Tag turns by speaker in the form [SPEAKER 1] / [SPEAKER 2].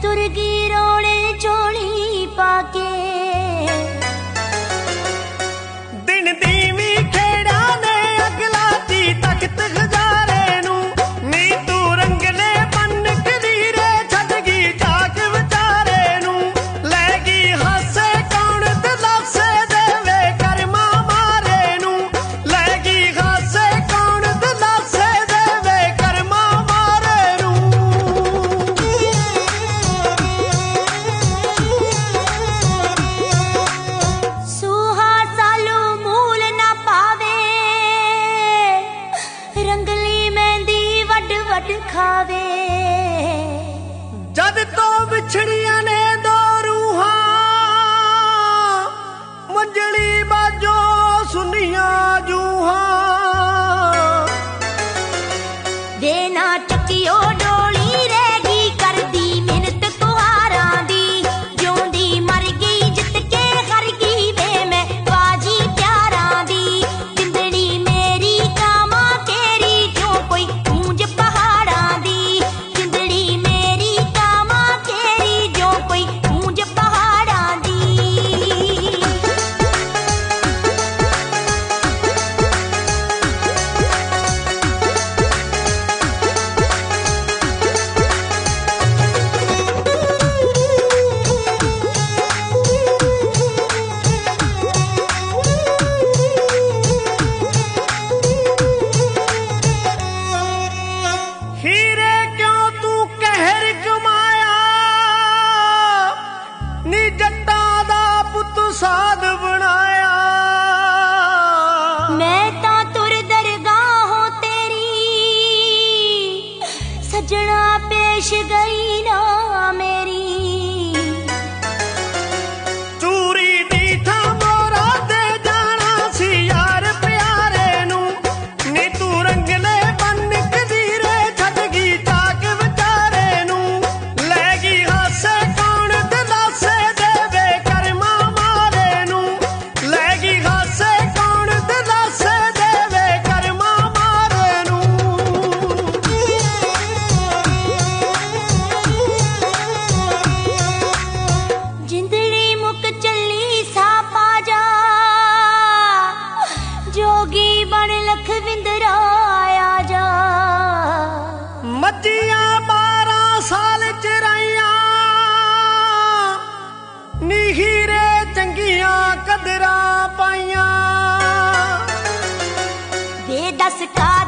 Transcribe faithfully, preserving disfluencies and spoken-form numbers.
[SPEAKER 1] तुरगी रोने चोली पाके
[SPEAKER 2] दिन दीवी खेड़ा ने अगला दी तख्त गुजारे नू नी तू रंग ने बन कदीरे छड़गी जाग विचारे नू लैगी हासे कौन दिलासे देवे कर्मा मारे नू लैगी हासे कौन दिलासे देवे कर्मा मारे नू
[SPEAKER 1] सूहा सालू मूल ना पावे रंगली मेहंदी वड वड खावे
[SPEAKER 2] जद तो बिछड़िया ने दो रूहां मंजली बाजो सुनिया जूहां
[SPEAKER 1] देना चकियो डोली रहेगी करदी मिहनत कुहारा दी जिउंदी मर गई जित के हर गई वे मैं बाजी प्यारा दी जिंदड़ी मेरी कामा केरी जो कोई गूंज पहाड़ा दी जिंदड़ी मेरी कामा केरी जो कोई गूंज पहाड़ा दी
[SPEAKER 2] हीरे क्यों तू कहर कमाया नी जट्टा दा पुत साध बनाया
[SPEAKER 1] मैं ता तुर दरगाहों तेरी सजना पेश गई ना मेरी
[SPEAKER 2] चूरी दी था मोरा दे जाना सी यार प्यारे नू नी तू रंग ने बन कदीरे छड़गी जाग विचारे नू लैगी हासे कौन दिलासे देवे कर्मा मारे नू लैगी हासे कौन दिलासे देवे कर्मा मारे नू
[SPEAKER 1] जिंदड़ी मुक चली सा पाजा जोगी बन लखविंदरा आया जा
[SPEAKER 2] मज्जियां बारह साल चराइया नी हीरे चंगियां कदरां पाइयां
[SPEAKER 1] वे दस का